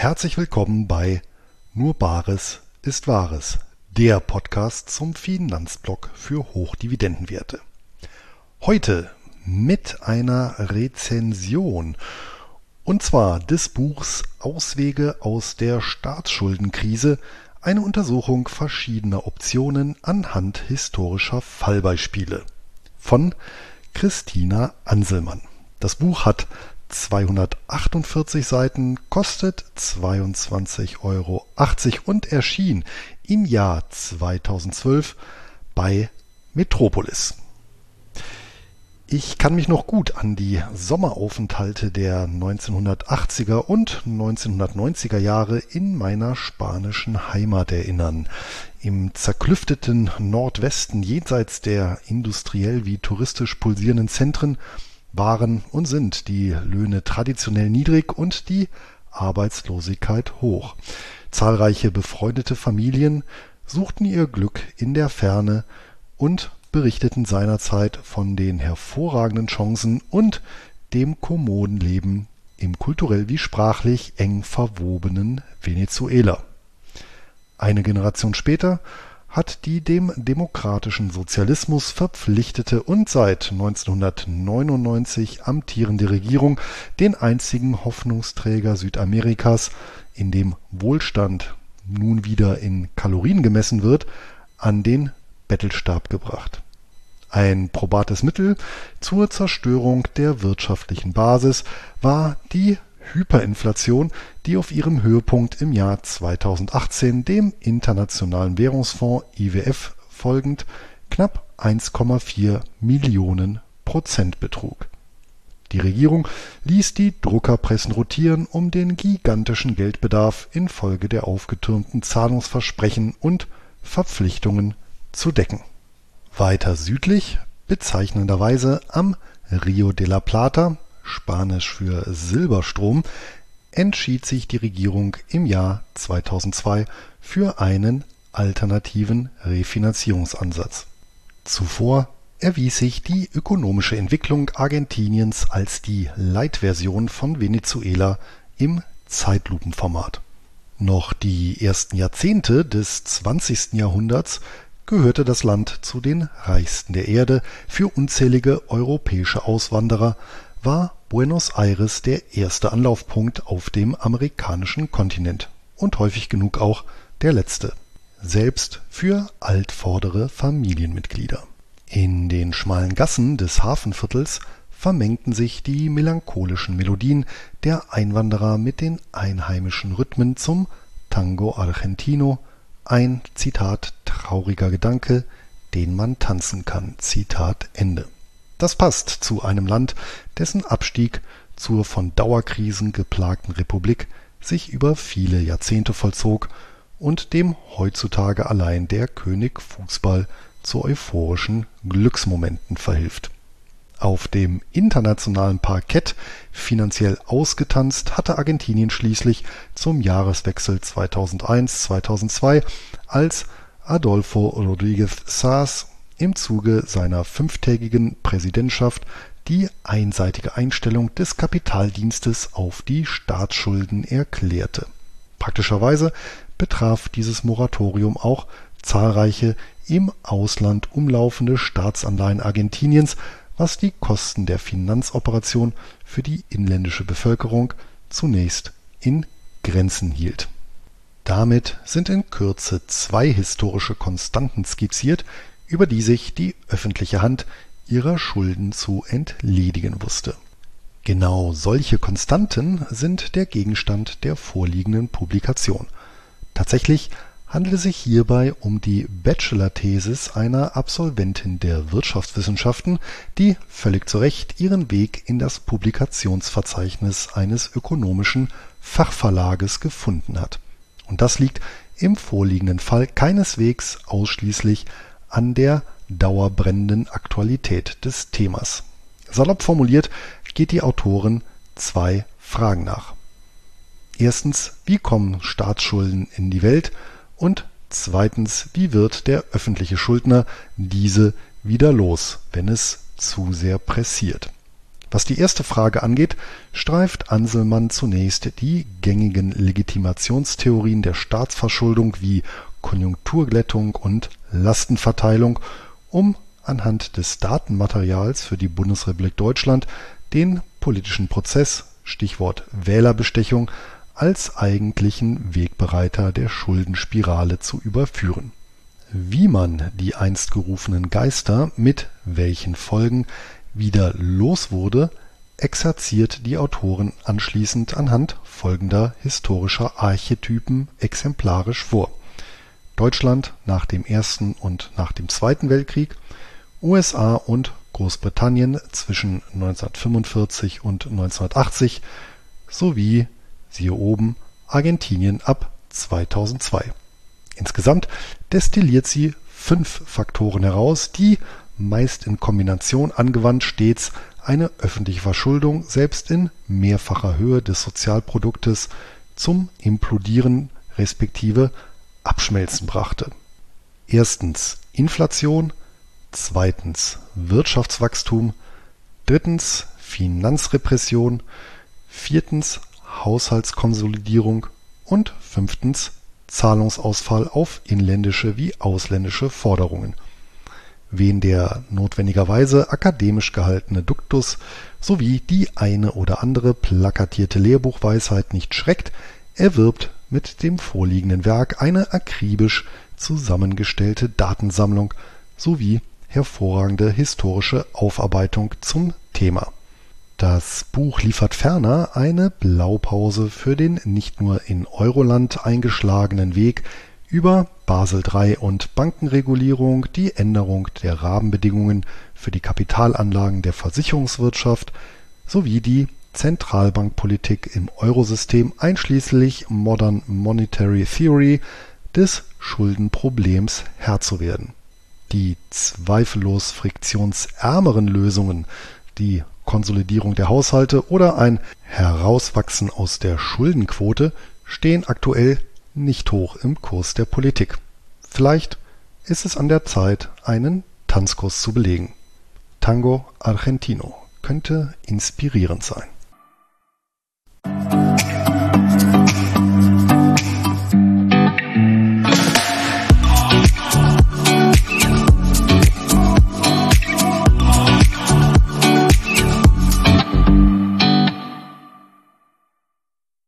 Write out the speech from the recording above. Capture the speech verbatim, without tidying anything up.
Herzlich willkommen bei Nur Bares ist Wahres, der Podcast zum Finanzblog für Hochdividendenwerte. Heute mit einer Rezension, und zwar des Buchs Auswege aus der Staatsschuldenkrise, eine Untersuchung verschiedener Optionen anhand historischer Fallbeispiele von Christina Anselmann. Das Buch hat zweihundertachtundvierzig Seiten, kostet zweiundzwanzig Euro achtzig und erschien im Jahr zweitausendzwölf bei Metropolis. Ich kann mich noch gut an die Sommeraufenthalte der neunzehnhundertachtziger und neunzehnhundertneunziger Jahre in meiner spanischen Heimat erinnern. Im zerklüfteten Nordwesten, jenseits der industriell wie touristisch pulsierenden Zentren, waren und sind die Löhne traditionell niedrig und die Arbeitslosigkeit hoch. Zahlreiche befreundete Familien suchten ihr Glück in der Ferne und berichteten seinerzeit von den hervorragenden Chancen und dem kommoden Leben im kulturell wie sprachlich eng verwobenen Venezuela. Eine Generation später hat die dem demokratischen Sozialismus verpflichtete und seit neunzehnhundertneunundneunzig amtierende Regierung den einzigen Hoffnungsträger Südamerikas, in dem Wohlstand nun wieder in Kalorien gemessen wird, an den Bettelstab gebracht. Ein probates Mittel zur Zerstörung der wirtschaftlichen Basis war die Hyperinflation, die auf ihrem Höhepunkt im Jahr zweitausendachtzehn dem Internationalen Währungsfonds I W F folgend knapp eins Komma vier Millionen Prozent betrug. Die Regierung ließ die Druckerpressen rotieren, um den gigantischen Geldbedarf infolge der aufgetürmten Zahlungsversprechen und Verpflichtungen zu decken. Weiter südlich, bezeichnenderweise am Rio de la Plata, Spanisch für Silberstrom, entschied sich die Regierung im Jahr zweitausendzwei für einen alternativen Refinanzierungsansatz. Zuvor erwies sich die ökonomische Entwicklung Argentiniens als die Light-Version von Venezuela im Zeitlupenformat. Noch die ersten Jahrzehnte des zwanzigsten Jahrhunderts gehörte das Land zu den reichsten der Erde. Für unzählige europäische Auswanderer war Buenos Aires der erste Anlaufpunkt auf dem amerikanischen Kontinent und häufig genug auch der letzte, selbst für altvordere Familienmitglieder. In den schmalen Gassen des Hafenviertels vermengten sich die melancholischen Melodien der Einwanderer mit den einheimischen Rhythmen zum Tango Argentino, ein, Zitat, trauriger Gedanke, den man tanzen kann, Zitat Ende. Das passt zu einem Land, dessen Abstieg zur von Dauerkrisen geplagten Republik sich über viele Jahrzehnte vollzog und dem heutzutage allein der König Fußball zu euphorischen Glücksmomenten verhilft. Auf dem internationalen Parkett finanziell ausgetanzt hatte Argentinien schließlich zum Jahreswechsel zweitausendeins zweitausendzwei, als Adolfo Rodríguez Saaz im Zuge seiner fünftägigen Präsidentschaft die einseitige Einstellung des Kapitaldienstes auf die Staatsschulden erklärte. Praktischerweise betraf dieses Moratorium auch zahlreiche im Ausland umlaufende Staatsanleihen Argentiniens, was die Kosten der Finanzoperation für die inländische Bevölkerung zunächst in Grenzen hielt. Damit sind in Kürze zwei historische Konstanten skizziert, über die sich die öffentliche Hand ihrer Schulden zu entledigen wusste. Genau solche Konstanten sind der Gegenstand der vorliegenden Publikation. Tatsächlich handelt es sich hierbei um die Bachelor-Thesis einer Absolventin der Wirtschaftswissenschaften, die völlig zu Recht ihren Weg in das Publikationsverzeichnis eines ökonomischen Fachverlages gefunden hat. Und das liegt im vorliegenden Fall keineswegs ausschließlich an der dauerbrennenden Aktualität des Themas. Salopp formuliert geht die Autorin zwei Fragen nach. Erstens, wie kommen Staatsschulden in die Welt? Und zweitens, wie wird der öffentliche Schuldner diese wieder los, wenn es zu sehr pressiert? Was die erste Frage angeht, streift Anselmann zunächst die gängigen Legitimationstheorien der Staatsverschuldung wie Konjunkturglättung und Lastenverteilung, um anhand des Datenmaterials für die Bundesrepublik Deutschland den politischen Prozess, Stichwort Wählerbestechung, als eigentlichen Wegbereiter der Schuldenspirale zu überführen. Wie man die einst gerufenen Geister mit welchen Folgen wieder los wurde, exerziert die Autorin anschließend anhand folgender historischer Archetypen exemplarisch vor: Deutschland nach dem Ersten und nach dem Zweiten Weltkrieg, U S A und Großbritannien zwischen neunzehnhundertfünfundvierzig und neunzehnhundertachtzig sowie, siehe oben, Argentinien ab zweitausendzwei. Insgesamt destilliert sie fünf Faktoren heraus, die, meist in Kombination angewandt, stets eine öffentliche Verschuldung selbst in mehrfacher Höhe des Sozialproduktes zum Implodieren respektive Abschmelzen brachte. Erstens Inflation, zweitens Wirtschaftswachstum, drittens Finanzrepression, viertens Haushaltskonsolidierung und fünftens Zahlungsausfall auf inländische wie ausländische Forderungen. Wen der notwendigerweise akademisch gehaltene Duktus sowie die eine oder andere plakatierte Lehrbuchweisheit nicht schreckt, erwirbt mit dem vorliegenden Werk eine akribisch zusammengestellte Datensammlung sowie hervorragende historische Aufarbeitung zum Thema. Das Buch liefert ferner eine Blaupause für den nicht nur in Euroland eingeschlagenen Weg über Basel drei und Bankenregulierung, die Änderung der Rahmenbedingungen für die Kapitalanlagen der Versicherungswirtschaft sowie die Zentralbankpolitik im Eurosystem einschließlich Modern Monetary Theory des Schuldenproblems Herr zu werden. Die zweifellos friktionsärmeren Lösungen, die Konsolidierung der Haushalte oder ein Herauswachsen aus der Schuldenquote stehen aktuell nicht hoch im Kurs der Politik. Vielleicht ist es an der Zeit, einen Tanzkurs zu belegen. Tango Argentino könnte inspirierend sein.